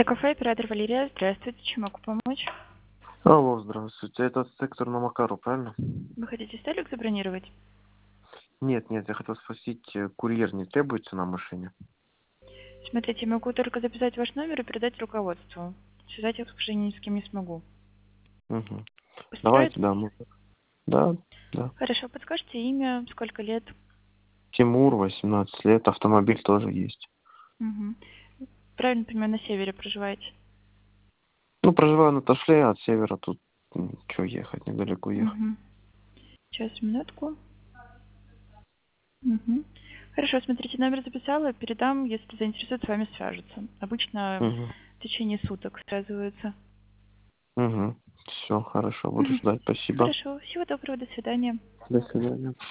Кафе, оператор Валерия. Здравствуйте, чем могу помочь? Алло, здравствуйте. Это сектор на Макару, правильно? Вы хотите столик забронировать? Нет, я хотел спросить, курьер не требуется на машине? Смотрите, могу только записать ваш номер и передать руководству. Связать я, к сожалению, ни с кем не смогу. Угу. Устроит? Давайте, да, да. Хорошо, подскажите имя, сколько лет? Тимур, 18 лет, автомобиль тоже есть. Угу. Правильно понимаю, на севере проживаете? Ну, проживаю на Ташле, от севера тут, что ехать, недалеко ехать. Угу. Сейчас, минутку. Угу. Хорошо, смотрите, номер записала, передам, если заинтересует, с вами свяжутся. Обычно Угу. в течение суток связываются. Угу. Все, хорошо, буду Угу. ждать, спасибо. Хорошо, всего доброго, до свидания. До свидания.